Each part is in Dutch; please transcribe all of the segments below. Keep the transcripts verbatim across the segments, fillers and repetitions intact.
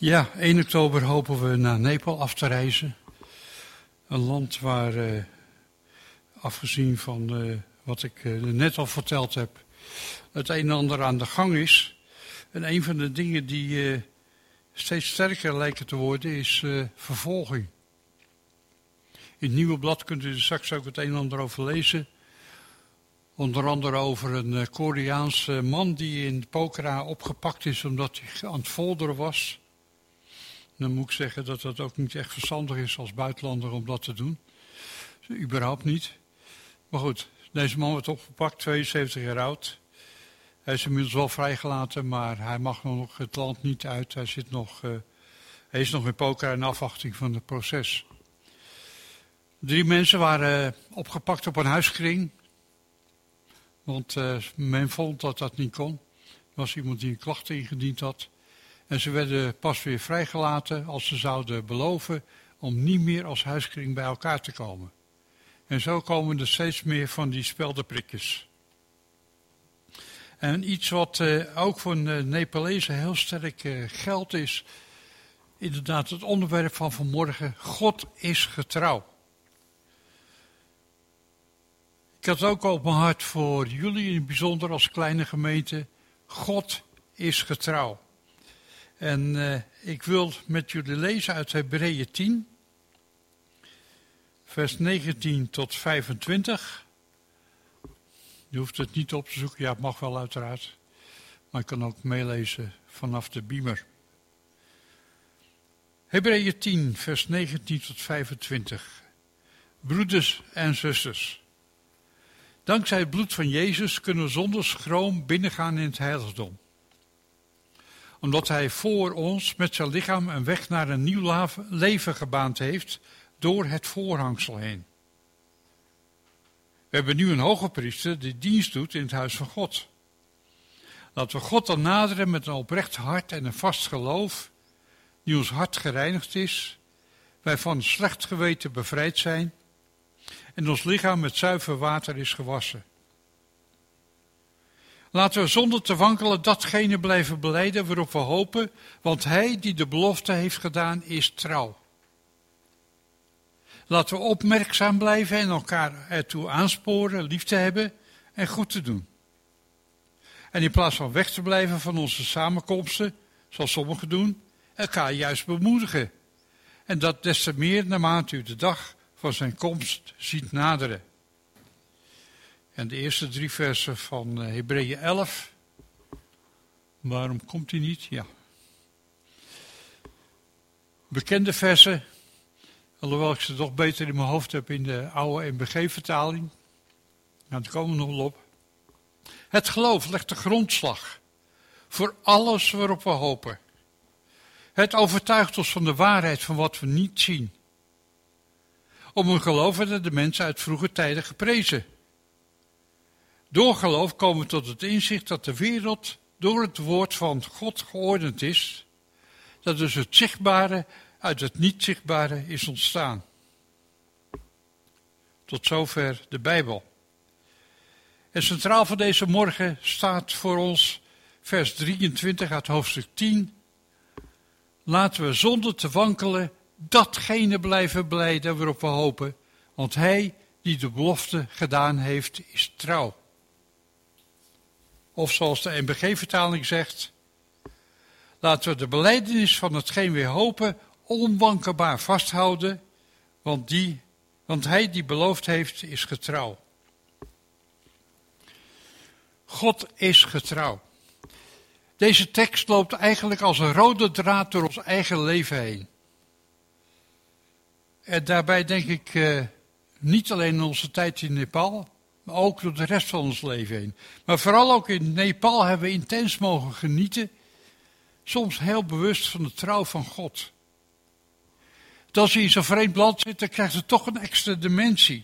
Ja, één oktober hopen we naar Nepal af te reizen. Een land waar, uh, afgezien van uh, wat ik uh, net al verteld heb, het een en ander aan de gang is. En een van de dingen die uh, steeds sterker lijken te worden is uh, vervolging. In het Nieuwe Blad kunt u er straks ook het een en ander over lezen. Onder andere over een uh, Koreaanse man die in Pokhara opgepakt is omdat hij aan het folderen was. Dan moet ik zeggen dat dat ook niet echt verstandig is als buitenlander om dat te doen. Überhaupt niet. Maar goed, deze man wordt opgepakt, tweeënzeventig jaar oud. Hij is inmiddels wel vrijgelaten, maar hij mag nog het land niet uit. Hij, zit nog, uh, hij is nog in Pokhara in afwachting van het proces. Drie mensen waren uh, opgepakt op een huiskring. Want uh, men vond dat dat niet kon. Er was iemand die een klacht ingediend had. En ze werden pas weer vrijgelaten als ze zouden beloven om niet meer als huiskring bij elkaar te komen. En zo komen er steeds meer van die speldenprikjes. En iets wat uh, ook voor de Nepalezen heel sterk uh, geldt is, inderdaad het onderwerp van vanmorgen, God is getrouw. Ik had ook op mijn hart voor jullie, in het bijzonder als kleine gemeente, God is getrouw. En uh, ik wil met jullie lezen uit Hebreeën tien, vers negentien tot vijfentwintig. Je hoeft het niet op te zoeken, ja het mag wel uiteraard. Maar ik kan ook meelezen vanaf de beamer. Hebreeën tien, vers negentien tot vijfentwintig. Broeders en zusters. Dankzij het bloed van Jezus kunnen we zonder schroom binnengaan in het heiligdom. Omdat hij voor ons met zijn lichaam een weg naar een nieuw leven gebaand heeft door het voorhangsel heen. We hebben nu een hoge priester die dienst doet in het huis van God. Laten we God dan naderen met een oprecht hart en een vast geloof, die ons hart gereinigd is, wij van een slecht geweten bevrijd zijn en ons lichaam met zuiver water is gewassen. Laten we zonder te wankelen datgene blijven belijden waarop we hopen, want hij die de belofte heeft gedaan is trouw. Laten we opmerkzaam blijven en elkaar ertoe aansporen lief te hebben en goed te doen. En in plaats van weg te blijven van onze samenkomsten, zoals sommigen doen, elkaar juist bemoedigen. En dat des te meer naarmate u de dag van zijn komst ziet naderen. En de eerste drie versen van Hebreeën elf. Waarom komt hij niet? Ja. Bekende versen. Alhoewel ik ze toch beter in mijn hoofd heb in de oude M B G-vertaling. Nou, daar komen we nog wel op. Het geloof legt de grondslag voor alles waarop we hopen. Het overtuigt ons van de waarheid van wat we niet zien. Om een geloof werden de mensen uit vroege tijden geprezen. Door geloof komen we tot het inzicht dat de wereld door het woord van God geordend is. Dat dus het zichtbare uit het niet zichtbare is ontstaan. Tot zover de Bijbel. En centraal voor deze morgen staat voor ons vers drieëntwintig uit hoofdstuk tien. Laten we zonder te wankelen datgene blijven blijden waarop we hopen. Want hij die de belofte gedaan heeft is trouw. Of zoals de M B G-vertaling zegt, laten we de belijdenis van hetgeen we hopen onwankelbaar vasthouden, want, die, want hij die beloofd heeft is getrouw. God is getrouw. Deze tekst loopt eigenlijk als een rode draad door ons eigen leven heen. En daarbij denk ik uh, niet alleen in onze tijd in Nepal, maar ook door de rest van ons leven heen. Maar vooral ook in Nepal hebben we intens mogen genieten, soms heel bewust van de trouw van God. Dat als je in zo'n vreemd land zit, dan krijgt het toch een extra dimensie.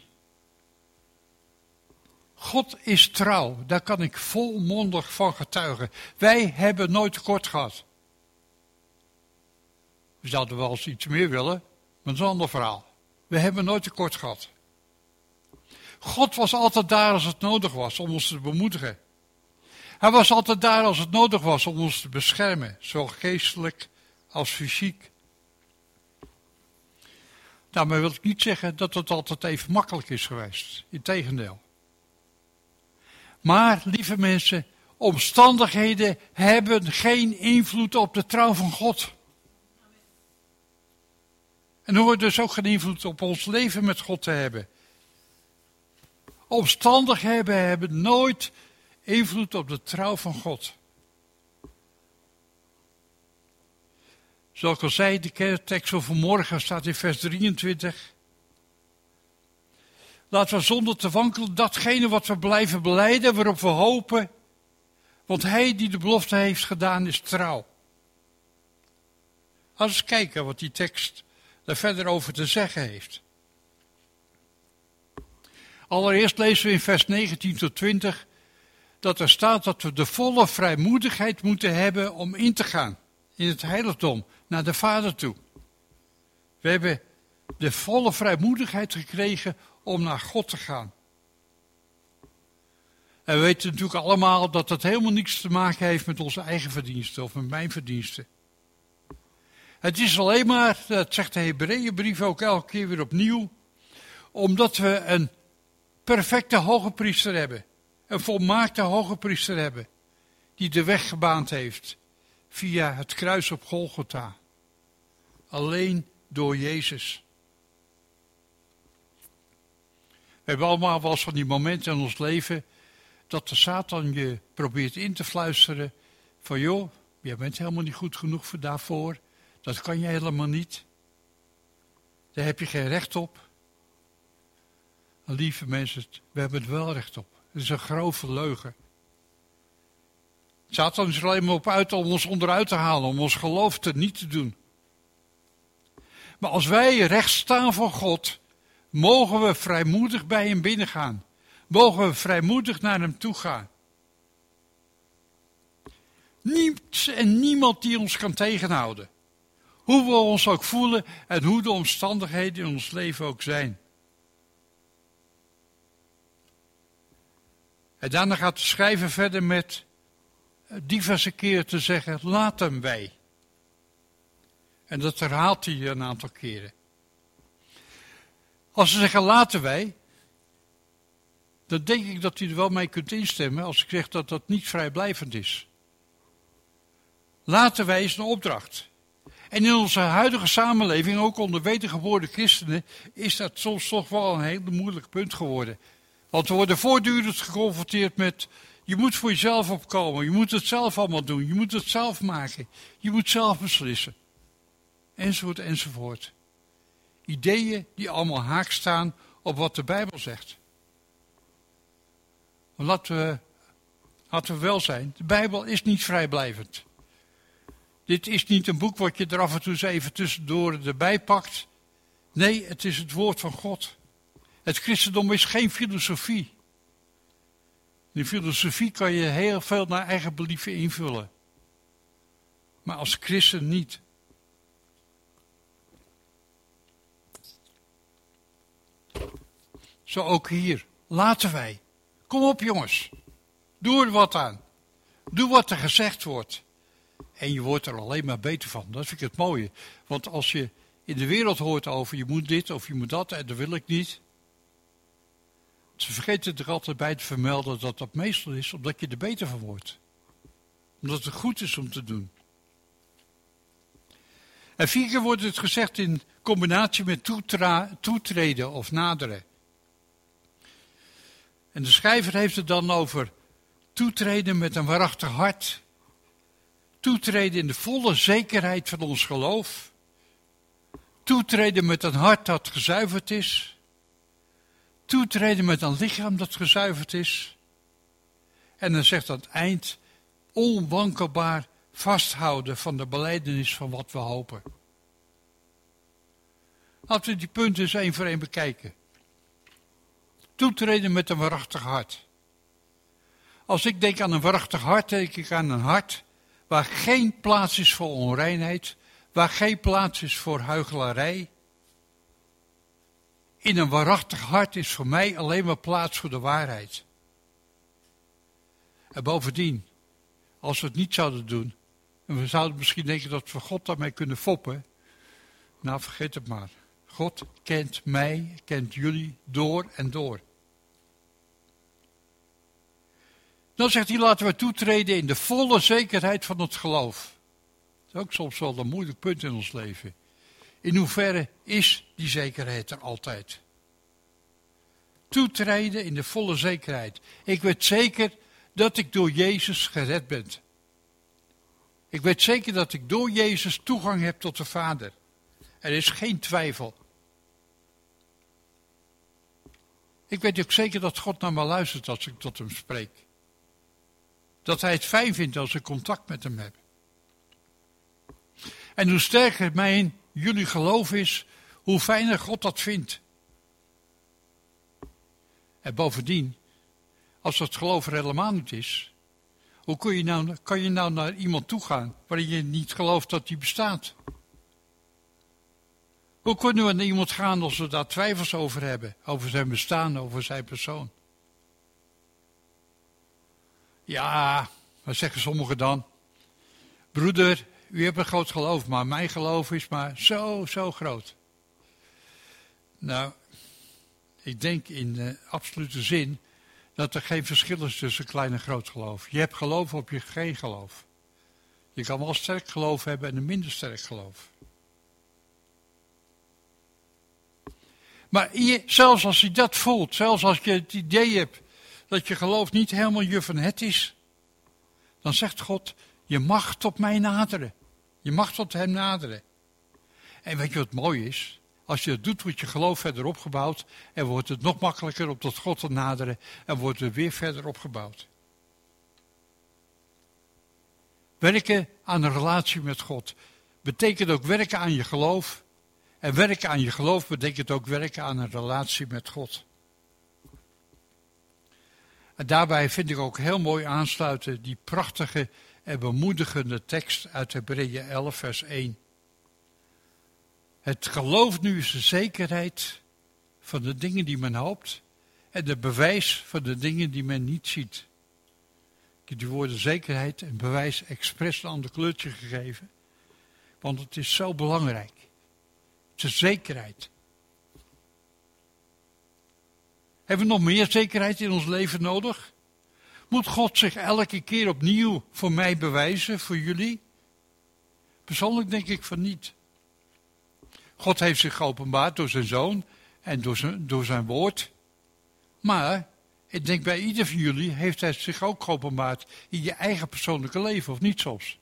God is trouw, daar kan ik volmondig van getuigen. Wij hebben nooit tekort gehad. We zouden wel eens iets meer willen, maar dat is een ander verhaal. We hebben nooit tekort gehad. God was altijd daar als het nodig was om ons te bemoedigen. Hij was altijd daar als het nodig was om ons te beschermen, zowel geestelijk als fysiek. Daarmee wil ik niet zeggen dat het altijd even makkelijk is geweest. Integendeel. Maar, lieve mensen, omstandigheden hebben geen invloed op de trouw van God. En hoeven dus ook geen invloed op ons leven met God te hebben. Omstandigheden hebben nooit invloed op de trouw van God. Zoals ik al zei, de kerktekst van vanmorgen staat in vers drieëntwintig. Laten we zonder te wankelen datgene wat we blijven belijden, waarop we hopen. Want hij die de belofte heeft gedaan is trouw. Laten we eens kijken wat die tekst daar verder over te zeggen heeft. Allereerst lezen we in vers negentien tot twintig dat er staat dat we de volle vrijmoedigheid moeten hebben om in te gaan in het heiligdom, naar de Vader toe. We hebben de volle vrijmoedigheid gekregen om naar God te gaan. En we weten natuurlijk allemaal dat dat helemaal niets te maken heeft met onze eigen verdiensten of met mijn verdiensten. Het is alleen maar, dat zegt de Hebreeënbrief ook elke keer weer opnieuw, omdat we een perfecte hoge priester hebben. Een volmaakte hoge priester hebben. Die de weg gebaand heeft via het kruis op Golgotha. Alleen door Jezus. We hebben allemaal wel eens van die momenten in ons leven dat de Satan je probeert in te fluisteren van joh, jij bent helemaal niet goed genoeg voor daarvoor. Dat kan je helemaal niet. Daar heb je geen recht op. Lieve mensen, we hebben het wel recht op. Het is een grove leugen. Satan is er alleen maar op uit om ons onderuit te halen, om ons geloof te niet te doen. Maar als wij recht staan voor God, mogen we vrijmoedig bij hem binnengaan. Mogen we vrijmoedig naar hem toe gaan. Niets en niemand die ons kan tegenhouden. Hoe we ons ook voelen en hoe de omstandigheden in ons leven ook zijn. En daarna gaat de schrijver verder met diverse keren te zeggen, laten wij. En dat herhaalt hij een aantal keren. Als ze zeggen laten wij, dan denk ik dat u er wel mee kunt instemmen als ik zeg dat dat niet vrijblijvend is. Laten wij is een opdracht. En in onze huidige samenleving, ook onder wedergeboren christenen, is dat soms toch wel een heel moeilijk punt geworden. Want we worden voortdurend geconfronteerd met, je moet voor jezelf opkomen, je moet het zelf allemaal doen, je moet het zelf maken, je moet zelf beslissen. Enzovoort, enzovoort. Ideeën die allemaal haak staan op wat de Bijbel zegt. Maar laten we, laten we wel zijn, de Bijbel is niet vrijblijvend. Dit is niet een boek wat je er af en toe eens even tussendoor erbij pakt. Nee, het is het woord van God. Het christendom is geen filosofie. Die filosofie kan je heel veel naar eigen believen invullen. Maar als christen niet. Zo ook hier. Laten wij. Kom op jongens. Doe er wat aan. Doe wat er gezegd wordt. En je wordt er alleen maar beter van. Dat vind ik het mooie. Want als je in de wereld hoort over je moet dit of je moet dat en dat wil ik niet. Ze vergeten er altijd bij te vermelden dat dat meestal is omdat je er beter van wordt. Omdat het goed is om te doen. En vier keer wordt het gezegd in combinatie met toetra- toetreden of naderen. En de schrijver heeft het dan over toetreden met een waarachtig hart. Toetreden in de volle zekerheid van ons geloof. Toetreden met een hart dat gezuiverd is. Toetreden met een lichaam dat gezuiverd is. En dan zegt aan het eind, onwankelbaar vasthouden van de belijdenis van wat we hopen. Laten we die punten eens één voor één bekijken. Toetreden met een waarachtig hart. Als ik denk aan een waarachtig hart, denk ik aan een hart waar geen plaats is voor onreinheid, waar geen plaats is voor huichelarij. In een waarachtig hart is voor mij alleen maar plaats voor de waarheid. En bovendien, als we het niet zouden doen, En we zouden misschien denken dat we God daarmee kunnen foppen. Nou, vergeet het maar. God kent mij, kent jullie door en door. Dan zegt hij, laten we toetreden in de volle zekerheid van het geloof. Dat is ook soms wel een moeilijk punt in ons leven. In hoeverre is die zekerheid er altijd? Toetreden in de volle zekerheid. Ik weet zeker dat ik door Jezus gered ben. Ik weet zeker dat ik door Jezus toegang heb tot de Vader. Er is geen twijfel. Ik weet ook zeker dat God naar me luistert als ik tot hem spreek. Dat hij het fijn vindt als ik contact met hem heb. En hoe sterker mijn, jullie geloof is, hoe fijner God dat vindt. En bovendien, als dat geloof er helemaal niet is, hoe kun je nou, kan je nou naar iemand toe gaan waarin je niet gelooft dat die bestaat? Hoe kunnen we naar iemand gaan als we daar twijfels over hebben, over zijn bestaan, over zijn persoon? Ja, wat zeggen sommigen dan? Broeder, u hebt een groot geloof, maar mijn geloof is maar zo, zo groot. Nou, ik denk in de absolute zin dat er geen verschil is tussen klein en groot geloof. Je hebt geloof of je hebt geen geloof. Je kan wel sterk geloof hebben en een minder sterk geloof. Maar je, zelfs als je dat voelt, zelfs als je het idee hebt dat je geloof niet helemaal je van het is, dan zegt God, je mag tot mij naderen. Je mag tot hem naderen. En weet je wat mooi is? Als je het doet, wordt je geloof verder opgebouwd en wordt het nog makkelijker om tot God te naderen en wordt het weer verder opgebouwd. Werken aan een relatie met God betekent ook werken aan je geloof. En werken aan je geloof betekent ook werken aan een relatie met God. En daarbij vind ik ook heel mooi aansluiten die prachtige en bemoedigende tekst uit Hebreeën elf vers één. Het geloof nu is de zekerheid van de dingen die men hoopt en de bewijs van de dingen die men niet ziet. Ik heb die woorden zekerheid en bewijs expres een ander kleurtje gegeven, want het is zo belangrijk. Het is zekerheid. Hebben we nog meer zekerheid in ons leven nodig? Moet God zich elke keer opnieuw voor mij bewijzen, voor jullie? Persoonlijk denk ik van niet. God heeft zich geopenbaard door zijn zoon en door zijn, door zijn woord. Maar ik denk bij ieder van jullie heeft hij zich ook geopenbaard in je eigen persoonlijke leven, of niet soms?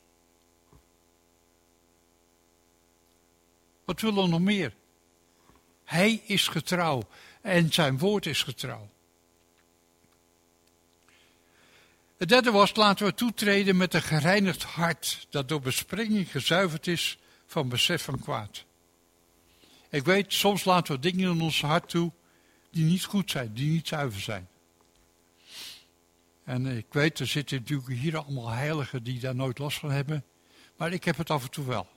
Wat willen we nog meer? Hij is getrouw en zijn woord is getrouw. Het derde was, laten we toetreden met een gereinigd hart, dat door besprenging gezuiverd is van besef van kwaad. Ik weet, soms laten we dingen in ons hart toe die niet goed zijn, die niet zuiver zijn. En ik weet, er zitten natuurlijk hier allemaal heiligen die daar nooit last van hebben, maar ik heb het af en toe wel.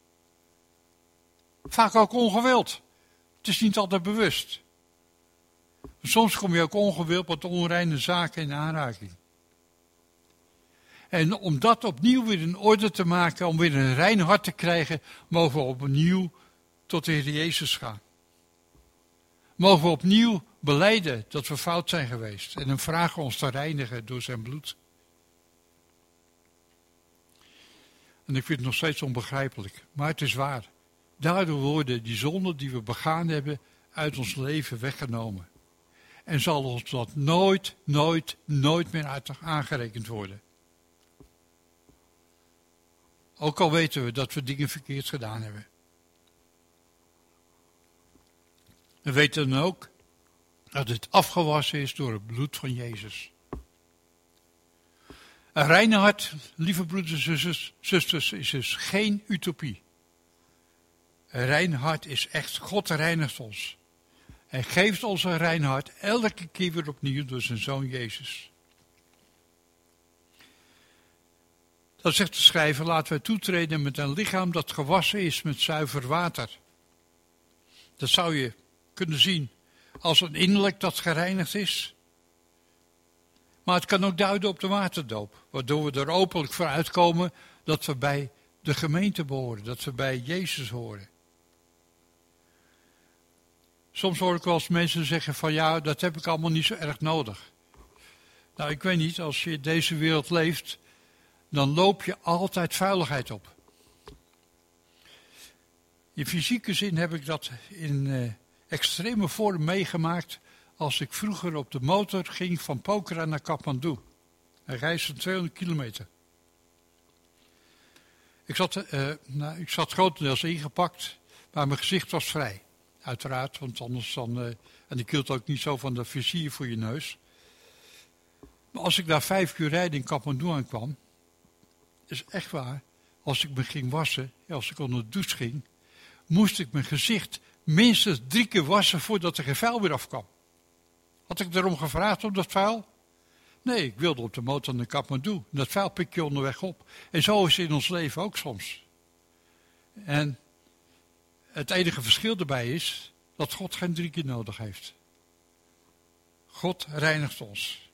Vaak ook ongewild. Het is niet altijd bewust. Soms kom je ook ongewild met onreine zaken in aanraking. En om dat opnieuw weer in orde te maken, om weer een rein hart te krijgen, mogen we opnieuw tot de Heer Jezus gaan. Mogen we opnieuw belijden dat we fout zijn geweest en hem vragen ons te reinigen door zijn bloed. En ik vind het nog steeds onbegrijpelijk, maar het is waar. Daardoor worden die zonden die we begaan hebben uit ons leven weggenomen. En zal ons dat nooit, nooit, nooit meer aangerekend worden. Ook al weten we dat we dingen verkeerd gedaan hebben. We weten dan ook dat het afgewassen is door het bloed van Jezus. Een reine hart, lieve broeders en zusters, is dus geen utopie. Een rein hart is echt, God reinigt ons. Hij geeft ons een rein hart elke keer weer opnieuw door zijn zoon Jezus. Dat zegt de schrijver, laten wij toetreden met een lichaam dat gewassen is met zuiver water. Dat zou je kunnen zien als een innerlijk dat gereinigd is. Maar het kan ook duiden op de waterdoop, waardoor we er openlijk voor uitkomen dat we bij de gemeente behoren, dat we bij Jezus horen. Soms hoor ik wel eens mensen zeggen van ja, dat heb ik allemaal niet zo erg nodig. Nou, ik weet niet, als je in deze wereld leeft, dan loop je altijd vuiligheid op. In fysieke zin heb ik dat in uh, extreme vorm meegemaakt als ik vroeger op de motor ging van Pokhara naar Kathmandu. Een reis van tweehonderd kilometer. Ik zat, uh, nou, ik zat grotendeels ingepakt, maar mijn gezicht was vrij. Uiteraard, want anders dan... Uh, en ik hield ook niet zo van de vizier voor je neus. Maar als ik daar vijf uur rijden in Kathmandu aankwam, is echt waar, als ik me ging wassen, als ik onder de douche ging, moest ik mijn gezicht minstens drie keer wassen voordat er geen vuil weer afkwam. Had ik daarom gevraagd om dat vuil? Nee, ik wilde op de motor naar Kathmandu. Dat vuil pik je onderweg op. En zo is het in ons leven ook soms. En het enige verschil erbij is dat God geen drie keer nodig heeft. God reinigt ons.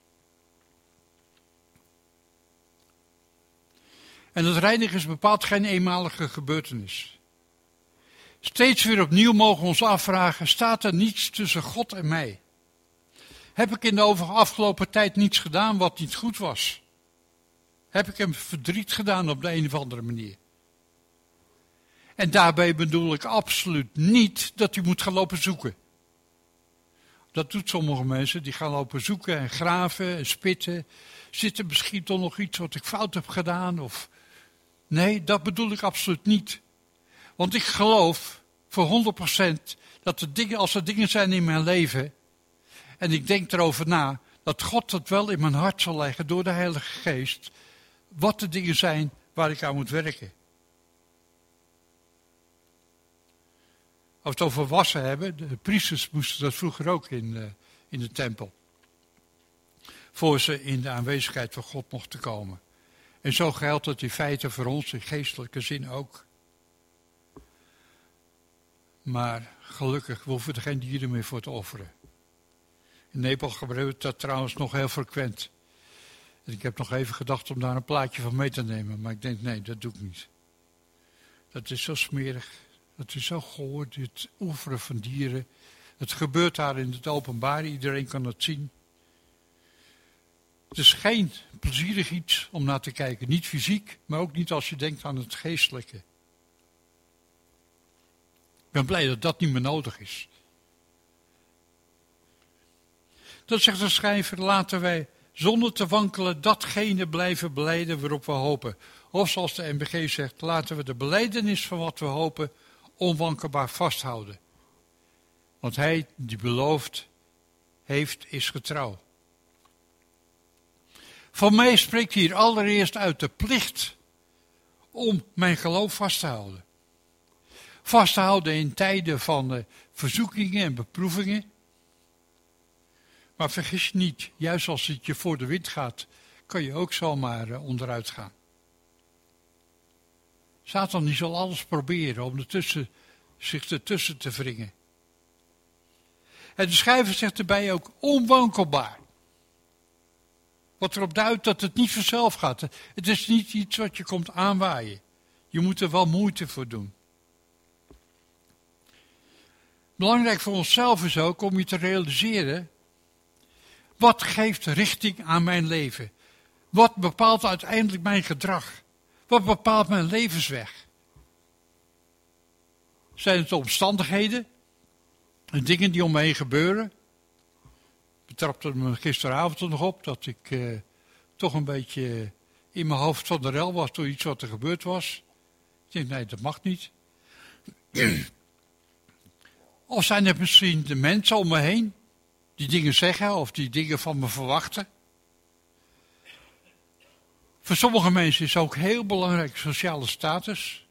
En dat reinigen is bepaald geen eenmalige gebeurtenis. Steeds weer opnieuw mogen we ons afvragen, staat er niets tussen God en mij? Heb ik in de afgelopen tijd niets gedaan wat niet goed was? Heb ik hem verdriet gedaan op de een of andere manier? En daarbij bedoel ik absoluut niet dat u moet gaan lopen zoeken. Dat doet sommige mensen, die gaan lopen zoeken en graven en spitten. Zit er misschien toch nog iets wat ik fout heb gedaan? Of... Nee, dat bedoel ik absoluut niet. Want ik geloof voor honderd procent dat er dingen, als er dingen zijn in mijn leven, en ik denk erover na, dat God het wel in mijn hart zal leggen door de Heilige Geest, wat de dingen zijn waar ik aan moet werken. Als we het over wassen hebben, de priesters moesten dat vroeger ook in, uh, in de tempel. Voor ze in de aanwezigheid van God mochten komen. En zo geldt het in feite voor ons in geestelijke zin ook. Maar gelukkig, we hoeven er geen dieren meer voor te offeren. In Nepal gebruikt dat trouwens nog heel frequent. En ik heb nog even gedacht om daar een plaatje van mee te nemen. Maar ik denk, nee, dat doe ik niet. Dat is zo smerig. Dat is zo goor, dit offeren van dieren. Het gebeurt daar in het openbaar. Iedereen kan het zien. Het is geen plezierig iets om naar te kijken. Niet fysiek, maar ook niet als je denkt aan het geestelijke. Ik ben blij dat dat niet meer nodig is. Dat zegt de schrijver, laten wij zonder te wankelen datgene blijven belijden waarop we hopen. Of zoals de N B G zegt, laten we de belijdenis van wat we hopen onwankelbaar vasthouden. Want hij die beloofd heeft, is getrouw. Van mij spreekt hier allereerst uit de plicht om mijn geloof vast te houden. Vast te houden in tijden van uh, verzoekingen en beproevingen. Maar vergis je niet, juist als het je voor de wind gaat, kan je ook zomaar uh, onderuit gaan. Satan die zal alles proberen om ertussen, zich ertussen te wringen. En de schrijver zegt erbij ook onwankelbaar. Wat erop duidt dat het niet vanzelf gaat. Het is niet iets wat je komt aanwaaien. Je moet er wel moeite voor doen. Belangrijk voor onszelf is ook om je te realiseren, wat geeft richting aan mijn leven? Wat bepaalt uiteindelijk mijn gedrag? Wat bepaalt mijn levensweg? Zijn het de omstandigheden? De dingen die om me heen gebeuren? Ik betrapte me gisteravond er nog op dat ik uh, toch een beetje in mijn hoofd van de rel was door iets wat er gebeurd was. Ik denk, nee, dat mag niet. Of zijn het misschien de mensen om me heen die dingen zeggen of die dingen van me verwachten? Voor sommige mensen is ook heel belangrijk sociale status.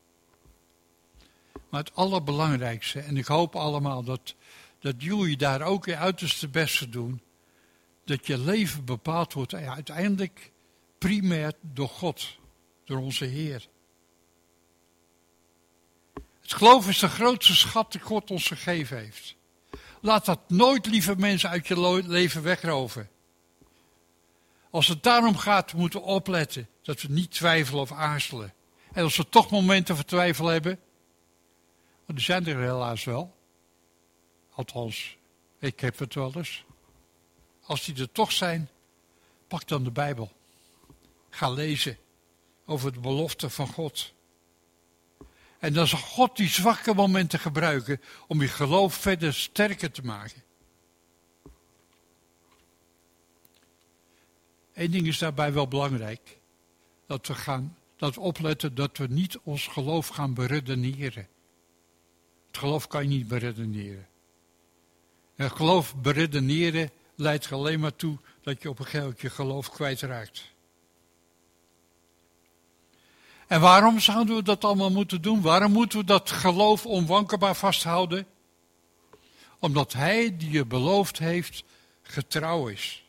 Maar het allerbelangrijkste, en ik hoop allemaal dat, dat jullie daar ook je uiterste best voor doen, dat je leven bepaald wordt uiteindelijk primair door God, door onze Heer. Het geloof is de grootste schat die God ons gegeven heeft. Laat dat nooit, lieve mensen, uit je leven wegroven. Als het daarom gaat, we moeten opletten dat we niet twijfelen of aarzelen. En als we toch momenten van twijfel hebben, want die zijn er helaas wel. Althans, ik heb het wel eens. Als die er toch zijn, pak dan de Bijbel. Ga lezen over de belofte van God. En dan zal God die zwakke momenten gebruiken om je geloof verder sterker te maken. Eén ding is daarbij wel belangrijk. Dat we gaan, dat we opletten dat we niet ons geloof gaan beredeneren. Het geloof kan je niet beredeneren. En het geloof beredeneren leidt er alleen maar toe dat je op een gegeven moment je geloof kwijtraakt. En waarom zouden we dat allemaal moeten doen? Waarom moeten we dat geloof onwankelbaar vasthouden? Omdat Hij die je beloofd heeft, getrouw is.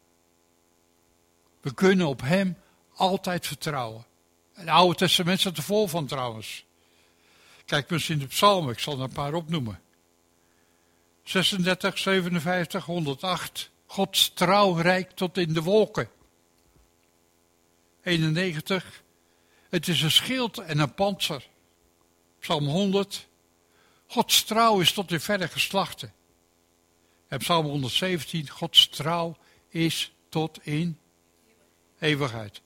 We kunnen op Hem altijd vertrouwen. Het Oude Testament staat er vol van trouwens. Kijk maar eens in de psalmen, ik zal er een paar opnoemen. zesendertig, zevenenvijftig, honderdacht. Gods trouw reikt tot in de wolken. eenennegentig. Het is een schild en een pantser. Psalm honderd. Gods trouw is tot in verre geslachten. En Psalm honderdzeventien. Gods trouw is tot in eeuwigheid.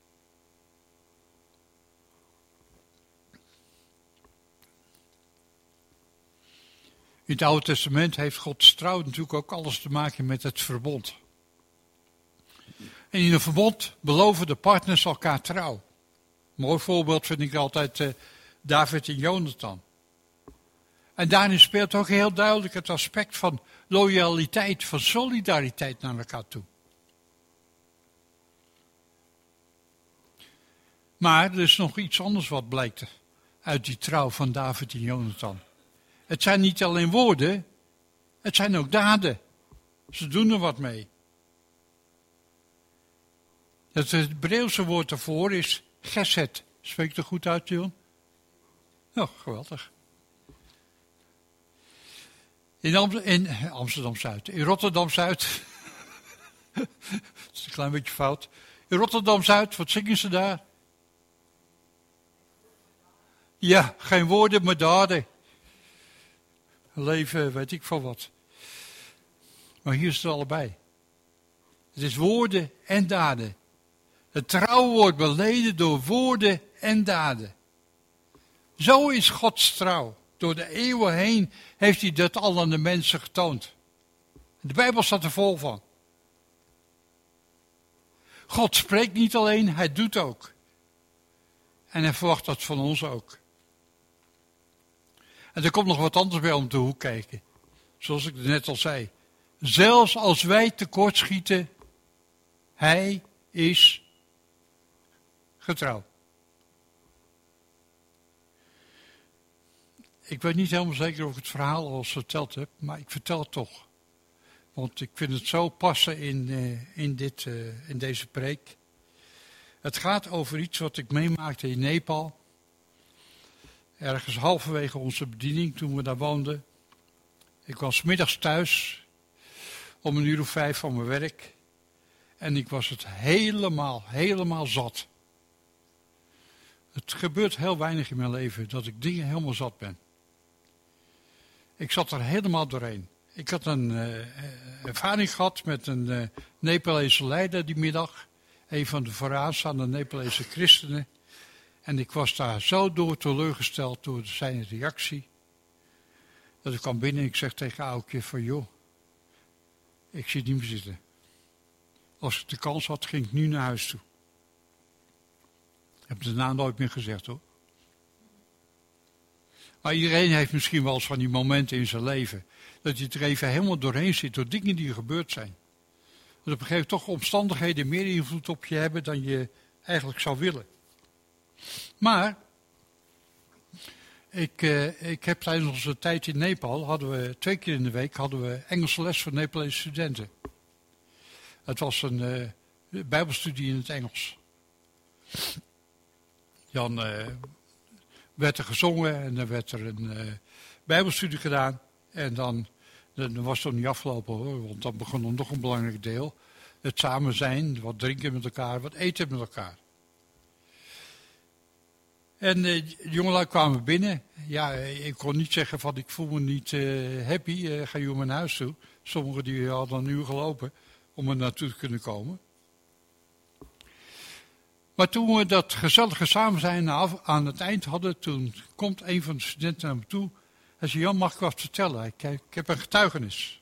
In het Oude Testament heeft Gods trouw natuurlijk ook alles te maken met het verbond. En in een verbond beloven de partners elkaar trouw. Een mooi voorbeeld vind ik altijd uh, David en Jonathan. En daarin speelt ook heel duidelijk het aspect van loyaliteit, van solidariteit naar elkaar toe. Maar er is nog iets anders wat blijkt uit die trouw van David en Jonathan. Het zijn niet alleen woorden, het zijn ook daden. Ze doen er wat mee. Het Hebreeuwse woord daarvoor is gesed. Spreek je er goed uit, Jon? Ja, geweldig. In, Am- in Amsterdam-Zuid, in Rotterdam-Zuid. Dat is een klein beetje fout. In Rotterdam-Zuid, wat zingen ze daar? Ja, geen woorden, maar daden. Leven, weet ik van wat. Maar hier is het allebei. Het is woorden en daden. Het trouw wordt beleden door woorden en daden. Zo is Gods trouw. Door de eeuwen heen heeft hij dat al aan de mensen getoond. De Bijbel staat er vol van. God spreekt niet alleen, hij doet ook. En hij verwacht dat van ons ook. En er komt nog wat anders bij om de hoek kijken. Zoals ik net al zei. Zelfs als wij tekortschieten, hij is getrouw. Ik weet niet helemaal zeker of ik het verhaal al eens verteld heb, maar ik vertel het toch. Want ik vind het zo passen in, uh, in, dit, uh, in deze preek. Het gaat over iets wat ik meemaakte in Nepal. Ergens halverwege onze bediening, toen we daar woonden. Ik was 's middags thuis, om een uur of vijf van mijn werk. En ik was het helemaal, helemaal zat. Het gebeurt heel weinig in mijn leven, dat ik dingen helemaal zat ben. Ik zat er helemaal doorheen. Ik had een uh, ervaring gehad met een uh, Nepalese leider die middag. Een van de vooraanstaande Nepalese christenen. En ik was daar zo door teleurgesteld door zijn reactie. Dat ik kwam binnen en ik zeg tegen Aukje van joh, ik zit niet meer zitten. Als ik de kans had, ging ik nu naar huis toe. Ik heb het daarna nooit meer gezegd hoor. Maar iedereen heeft misschien wel eens van die momenten in zijn leven. Dat je er even helemaal doorheen zit door dingen die er gebeurd zijn. Dat op een gegeven moment toch omstandigheden meer invloed op je hebben dan je eigenlijk zou willen. Maar, ik, uh, ik heb tijdens onze tijd in Nepal, hadden we twee keer in de week, hadden we Engelse les voor Nepalese studenten. Het was een uh, bijbelstudie in het Engels. Dan uh, werd er gezongen en dan werd er een uh, bijbelstudie gedaan. En dan, dan was het nog niet afgelopen hoor, want dan begon er nog een belangrijk deel. het samen zijn, wat drinken met elkaar, wat eten met elkaar. En uh, de jongelui kwamen binnen. Ja, ik kon niet zeggen van ik voel me niet uh, happy, uh, ga jullie naar huis toe. Sommigen die hadden een uur gelopen om er naartoe te kunnen komen. Maar toen we dat gezellige samen zijn aan het eind hadden, toen komt een van de studenten naar me toe. Hij zei, Jan, mag ik wat vertellen? Ik, ik heb een getuigenis.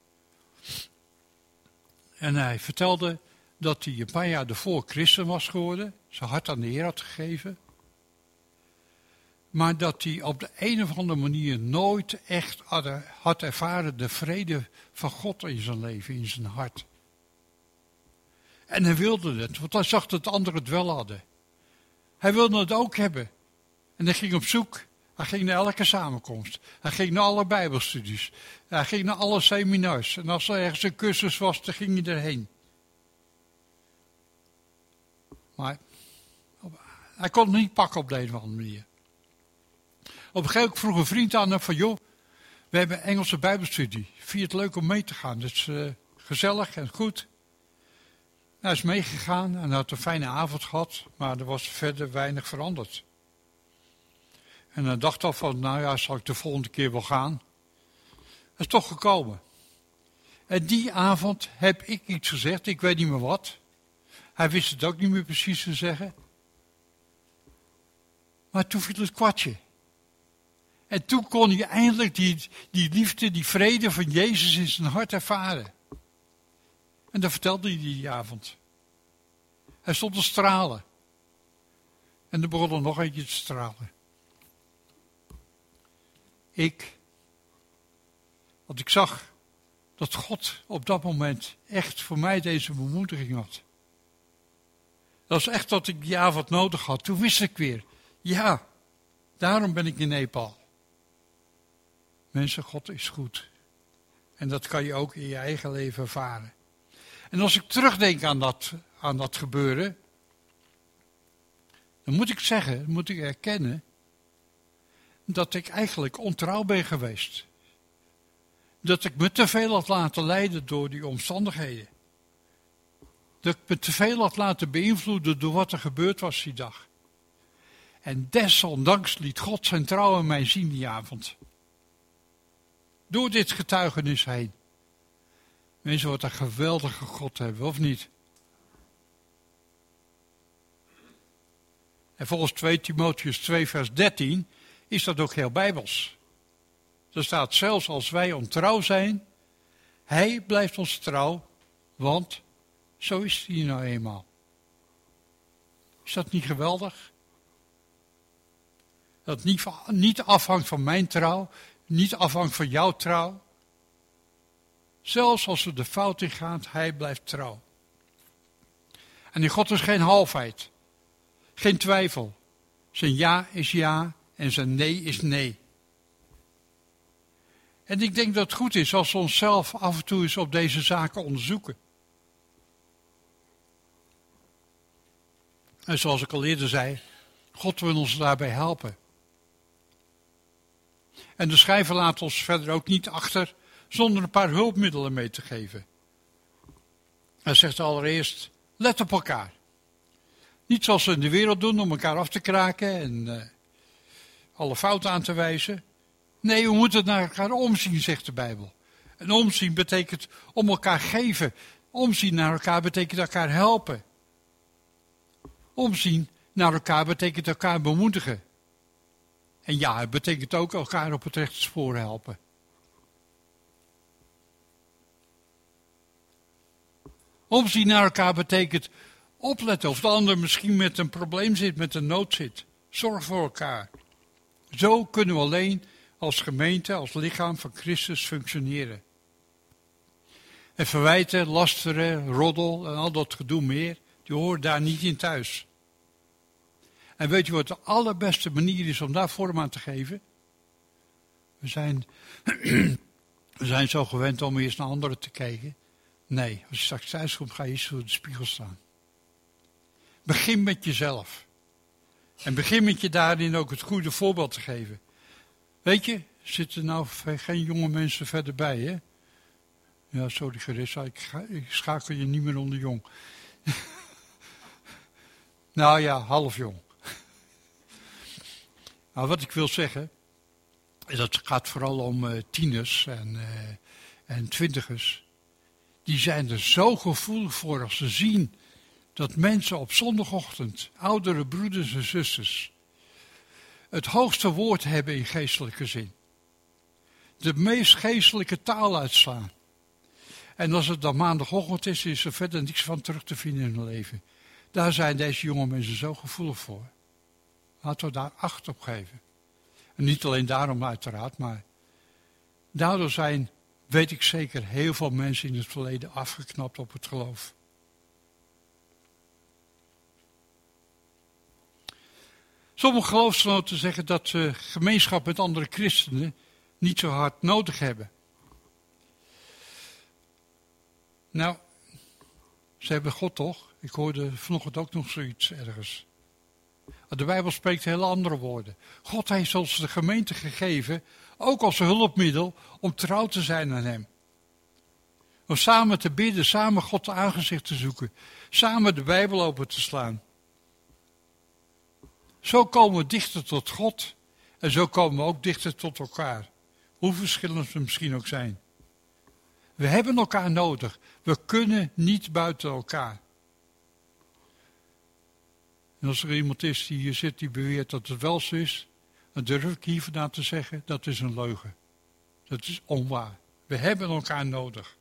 En hij vertelde dat hij een paar jaar ervoor christen was geworden, zijn hart aan de Heer had gegeven. Maar dat hij op de een of andere manier nooit echt had ervaren de vrede van God in zijn leven, in zijn hart. En hij wilde het, want hij zag dat anderen het wel hadden. Hij wilde het ook hebben. En hij ging op zoek. Hij ging naar elke samenkomst. Hij ging naar alle bijbelstudies. Hij ging naar alle seminars. En als er ergens een cursus was, dan ging hij erheen. Maar hij kon het niet pakken op de een of andere manier. Op een gegeven moment vroeg een vriend aan hem van, joh, we hebben Engelse bijbelstudie. Vind je het leuk om mee te gaan? Dat is uh, gezellig en goed. Hij is meegegaan en had een fijne avond gehad, maar er was verder weinig veranderd. En hij dacht al van, nou ja, zal ik de volgende keer wel gaan. Dat is toch gekomen. En die avond heb ik iets gezegd, ik weet niet meer wat. Hij wist het ook niet meer precies te zeggen. Maar toen viel het kwartje. En toen kon hij eindelijk die, die liefde, die vrede van Jezus in zijn hart ervaren. En dat vertelde hij die avond. Hij stond te stralen. En er begon er nog eentje te stralen. Ik, want ik zag dat God op dat moment echt voor mij deze bemoediging had. Dat was echt wat ik die avond nodig had. Toen wist ik weer, ja, daarom ben ik in Nepal. Mensen, God is goed. En dat kan je ook in je eigen leven ervaren. En als ik terugdenk aan dat, aan dat gebeuren, dan moet ik zeggen, dan moet ik erkennen, dat ik eigenlijk ontrouw ben geweest. Dat ik me te veel had laten leiden door die omstandigheden. Dat ik me te veel had laten beïnvloeden door wat er gebeurd was die dag. En desondanks liet God zijn trouw in mij zien die avond. Door dit getuigenis heen. Mensen, wat een geweldige God hebben, of niet? En volgens twee Timotheüs twee vers dertien is dat ook heel bijbels. Er staat zelfs als wij ontrouw zijn, hij blijft ons trouw, want zo is hij nou eenmaal. Is dat niet geweldig? Dat het niet, niet afhangt van mijn trouw, niet afhangt van jouw trouw. Zelfs als we de fout in gaan, hij blijft trouw. En in God is geen halfheid, geen twijfel. Zijn ja is ja en zijn nee is nee. En ik denk dat het goed is als we onszelf af en toe eens op deze zaken onderzoeken. En zoals ik al eerder zei, God wil ons daarbij helpen. En de schrijver laat ons verder ook niet achter zonder een paar hulpmiddelen mee te geven. Hij zegt allereerst, let op elkaar. Niet zoals we in de wereld doen om elkaar af te kraken en uh, alle fouten aan te wijzen. Nee, we moeten naar elkaar omzien, zegt de Bijbel. En omzien betekent om elkaar geven. Omzien naar elkaar betekent elkaar helpen. Omzien naar elkaar betekent elkaar bemoedigen. En ja, het betekent ook elkaar op het rechte spoor helpen. Omzien naar elkaar betekent opletten of de ander misschien met een probleem zit, met een nood zit. Zorg voor elkaar. Zo kunnen we alleen als gemeente, als lichaam van Christus functioneren. En verwijten, lasteren, roddel en al dat gedoe meer, die horen daar niet in thuis. En weet je wat de allerbeste manier is om daar vorm aan te geven? We zijn, we zijn zo gewend om eerst naar anderen te kijken. Nee, als je straks thuis komt, ga je eens voor de spiegel staan. Begin met jezelf. En begin met je daarin ook het goede voorbeeld te geven. Weet je, zitten nou geen jonge mensen verder bij, hè? Ja, sorry Gerissa, ik, ga, ik schakel je niet meer onder jong. Nou ja, half jong. Nou, wat ik wil zeggen, is dat het gaat vooral om uh, tieners en, uh, en twintigers. Die zijn er zo gevoelig voor als ze zien dat mensen op zondagochtend, oudere broeders en zusters, het hoogste woord hebben in geestelijke zin. De meest geestelijke taal uitslaan. En als het dan maandagochtend is, is er verder niks van terug te vinden in hun leven. Daar zijn deze jonge mensen zo gevoelig voor. Laten we daar acht op geven. En niet alleen daarom uiteraard, maar daardoor zijn, weet ik zeker, heel veel mensen in het verleden afgeknapt op het geloof. Sommige geloofsgenoten zeggen dat ze gemeenschap met andere christenen niet zo hard nodig hebben. Nou, ze hebben God toch? Ik hoorde vanochtend ook nog zoiets ergens. De Bijbel spreekt hele andere woorden. God heeft ons de gemeente gegeven, ook als hulpmiddel, om trouw te zijn aan hem. Om samen te bidden, samen God aangezicht te zoeken, samen de Bijbel open te slaan. Zo komen we dichter tot God en zo komen we ook dichter tot elkaar. Hoe verschillend we misschien ook zijn. We hebben elkaar nodig. We kunnen niet buiten elkaar. En als er iemand is die hier zit die beweert dat het wel zo is, dan durf ik hier vandaan te zeggen, dat is een leugen. Dat is onwaar. We hebben elkaar nodig.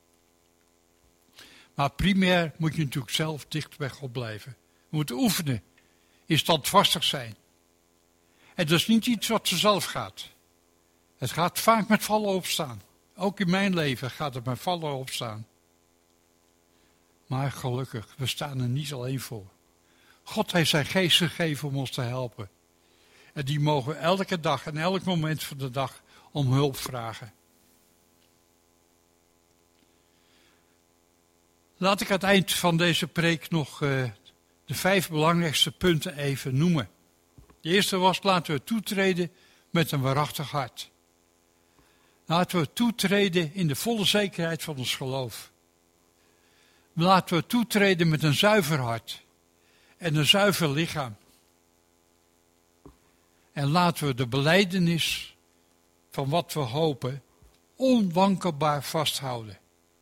Maar primair moet je natuurlijk zelf dicht bij God blijven. We moeten oefenen. In standvastig zijn. En dat is niet iets wat vanzelf gaat. Het gaat vaak met vallen opstaan. Ook in mijn leven gaat het met vallen opstaan. Maar gelukkig, we staan er niet alleen voor. God heeft zijn geest gegeven om ons te helpen. En die mogen we elke dag en elk moment van de dag om hulp vragen. Laat ik aan het eind van deze preek nog uh, de vijf belangrijkste punten even noemen. De eerste was, laten we toetreden met een waarachtig hart. Laten we toetreden in de volle zekerheid van ons geloof. Laten we toetreden met een zuiver hart en een zuiver lichaam. En laten we de belijdenis van wat we hopen onwankelbaar vasthouden.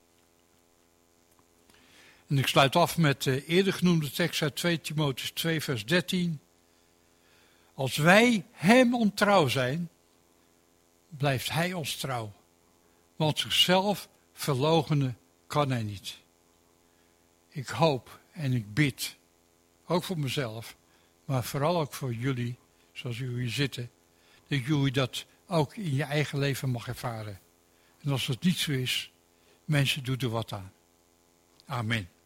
En ik sluit af met de eerder genoemde tekst uit twee Timotheüs twee vers dertien. Als wij hem ontrouw zijn, blijft hij ons trouw. Want zichzelf verloochenen kan hij niet. Ik hoop en ik bid, ook voor mezelf, maar vooral ook voor jullie, zoals jullie hier zitten, dat jullie dat ook in je eigen leven mag ervaren. En als het niet zo is, mensen, doe er wat aan. Amen.